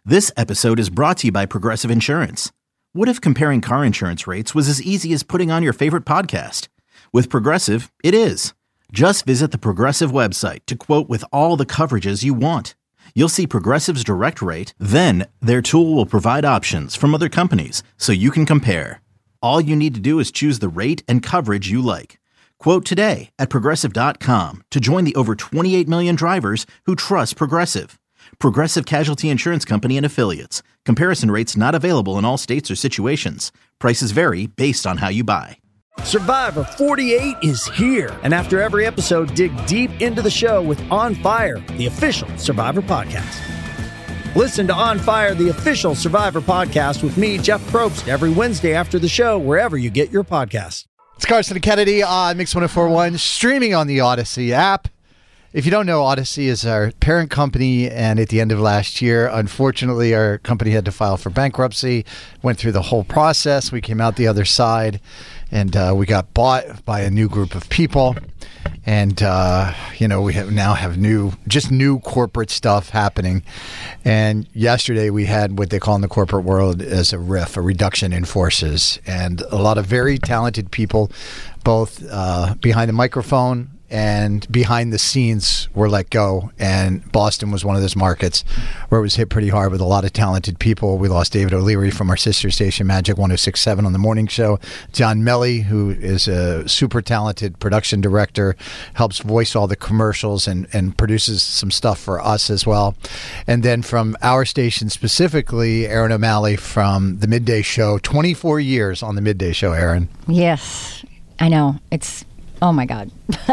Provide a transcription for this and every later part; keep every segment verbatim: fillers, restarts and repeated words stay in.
This episode is brought to you by Progressive Insurance. What if comparing car insurance rates was as easy as putting on your favorite podcast? With Progressive, it is. Just visit the Progressive website to quote with all the coverages you want. You'll see Progressive's direct rate, then their tool will provide options from other companies so you can compare. All you need to do is choose the rate and coverage you like. Quote today at progressive dot com to join the over twenty-eight million drivers who trust Progressive. Progressive Casualty Insurance Company and Affiliates. Comparison rates not available in all states or situations. Prices vary based on how you buy. Survivor forty-eight is here. And after every episode, dig deep into the show with On Fire, the official Survivor podcast. Listen to On Fire, the official Survivor podcast with me, Jeff Probst, every Wednesday after the show, wherever you get your podcasts. It's Carson and Kennedy on Mix one oh four point one, streaming on the Odyssey app. If you don't know, Odyssey is our parent company, and at the end of last year, unfortunately, our company had to file for bankruptcy, went through the whole process. We came out the other side, and uh, we got bought by a new group of people. And, uh, you know, we have now have new, just new corporate stuff happening. And yesterday we had what they call in the corporate world as a R I F, a reduction in forces. And a lot of very talented people, both uh, behind the microphone and behind the scenes, were let go. And Boston was one of those markets where it was hit pretty hard with a lot of talented people. We lost David O'Leary from our sister station, Magic one oh six point seven on the morning show. John Melly, who is a super talented production director, helps voice all the commercials and, and produces some stuff for us as well. And then from our station specifically, Aaron O'Malley from the Midday Show. twenty-four years on the Midday Show, Aaron. Yes, I know. It's... Oh my God.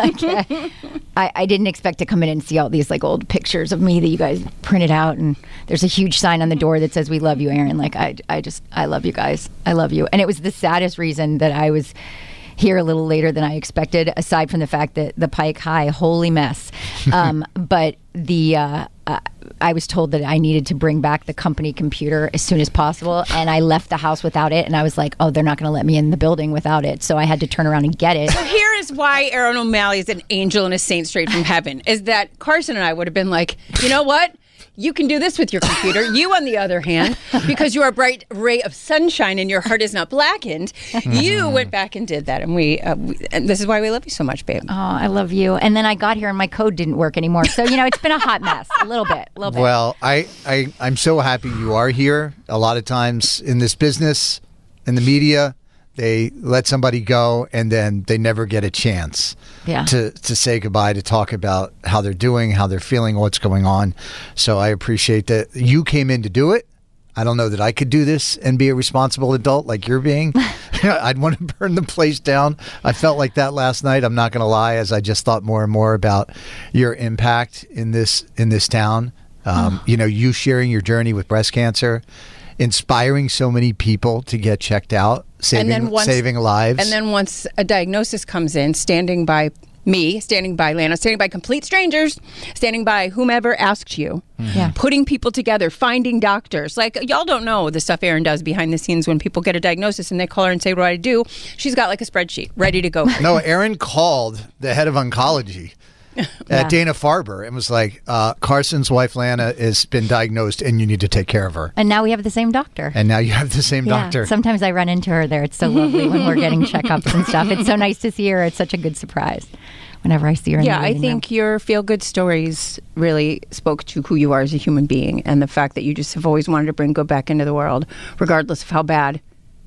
I, I didn't expect to come in and see all these like old pictures of me that you guys printed out, and there's a huge sign on the door that says, "We love you, Aaron." Like, I, I just, I love you guys. I love you. And it was the saddest reason that I was here a little later than I expected, aside from the fact that the Pike High, holy mess. Um, but the uh, uh, I was told that I needed to bring back the company computer as soon as possible, and I left the house without it, and I was like, oh, they're not going to let me in the building without it, so I had to turn around and get it. So here is why Aaron O'Malley is an angel and a saint straight from heaven, is that Carson and I would have been like, you know what? You can do this with your computer. You, on the other hand, because you are a bright ray of sunshine and your heart is not blackened, you went back and did that. And we, uh, we, and this is why we love you so much, babe. Oh, I love you. And then I got here and my code didn't work anymore. So, you know, it's been a hot mess. A little bit. A little bit. Well, I, I, I'm so happy you are here. A lot of times in this business, in the media, they let somebody go and then they never get a chance yeah. to, to say goodbye, to talk about how they're doing, how they're feeling, what's going on. So I appreciate that you came in to do it. I don't know that I could do this and be a responsible adult like you're being. I'd want to burn the place down. I felt like that last night. I'm not going to lie, as I just thought more and more about your impact in this in this town. Um, oh. You know, you sharing your journey with breast cancer, inspiring so many people to get checked out, saving, and then once, saving lives. And then once a diagnosis comes in, standing by me, standing by Lana, standing by complete strangers, standing by whomever asked you, mm-hmm. yeah. putting people together, finding doctors. Like, y'all don't know the stuff Erin does behind the scenes when people get a diagnosis and they call her and say, what do I do? She's got like a spreadsheet ready to go. No, Erin called the head of oncology at yeah. Dana-Farber and was like, uh, Carson's wife Lana has been diagnosed and you need to take care of her. And now we have the same doctor. And now you have the same yeah. doctor. Sometimes I run into her there. It's so lovely when we're getting checkups and stuff. It's so nice to see her. It's such a good surprise whenever I see her in yeah, the I think room. Your feel-good stories really spoke to who you are as a human being, and the fact that you just have always wanted to bring good back into the world, regardless of how bad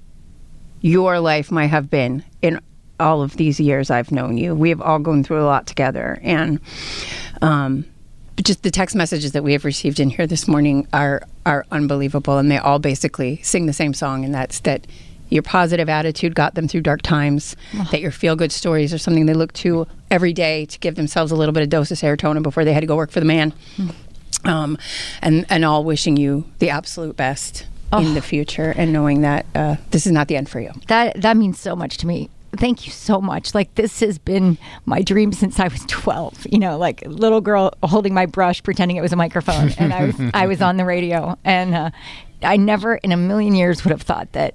your life might have been in all of these years I've known you. We have all gone through a lot together, and um, just the text messages that we have received in here this morning are are unbelievable, and they all basically sing the same song, and that's that your positive attitude got them through dark times, oh. that your feel-good stories are something they look to every day to give themselves a little bit of dose of serotonin before they had to go work for the man, mm. um, and, and all wishing you the absolute best oh. in the future, and knowing that uh, this is not the end for you. That That means so much to me. Thank you so much. Like, this has been my dream since I was twelve. You know, like little girl holding my brush, pretending it was a microphone, and I was I was on the radio. And uh, I never in a million years would have thought that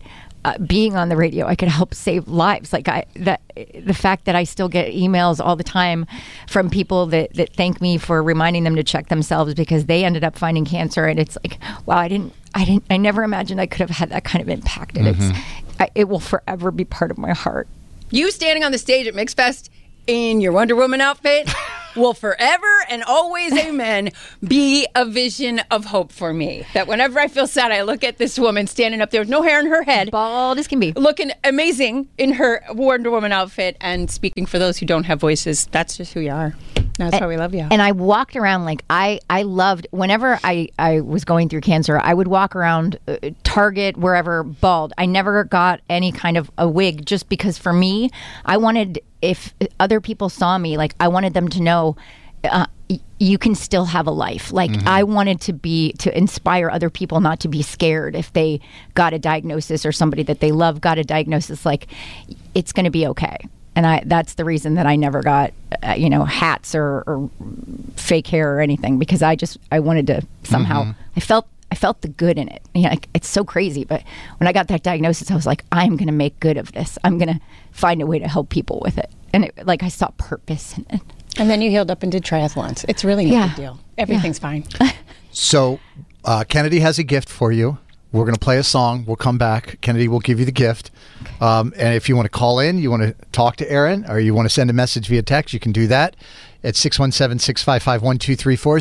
uh, being on the radio, I could help save lives. Like I, that, the fact that I still get emails all the time from people that, that thank me for reminding them to check themselves because they ended up finding cancer, and it's like, wow, I didn't, I didn't, I never imagined I could have had that kind of impact, and mm-hmm. it's, I, it will forever be part of my heart. You standing on the stage at MixFest in your Wonder Woman outfit will forever and always, amen, be a vision of hope for me. That whenever I feel sad, I look at this woman standing up there with no hair in her head. Bald as can be. Looking amazing in her Wonder Woman outfit and speaking for those who don't have voices. That's just who you are. That's and, why we love you. And I walked around like I, I loved, whenever I, I was going through cancer, I would walk around uh, Target, wherever, bald. I never got any kind of a wig just because for me, I wanted, if other people saw me, like I wanted them to know uh, y- you can still have a life. Like mm-hmm. I wanted to be, to inspire other people not to be scared if they got a diagnosis or somebody that they love got a diagnosis, like it's going to be okay. And I, that's the reason that I never got, uh, you know, hats or, or fake hair or anything, because I just, I wanted to somehow, mm-hmm. I felt, I felt the good in it. You know, like, it's so crazy. But when I got that diagnosis, I was like, I'm going to make good of this. I'm going to find a way to help people with it. And it, like, I saw purpose in it. And then you healed up and did triathlons. It's really no yeah. big deal. Everything's yeah. fine. So uh, Kennedy has a gift for you. We're going to play a song. We'll come back. Kennedy will give you the gift. Um, and if you want to call in, you want to talk to Erin, or you want to send a message via text, you can do that at six one seven, six five five, one two three four.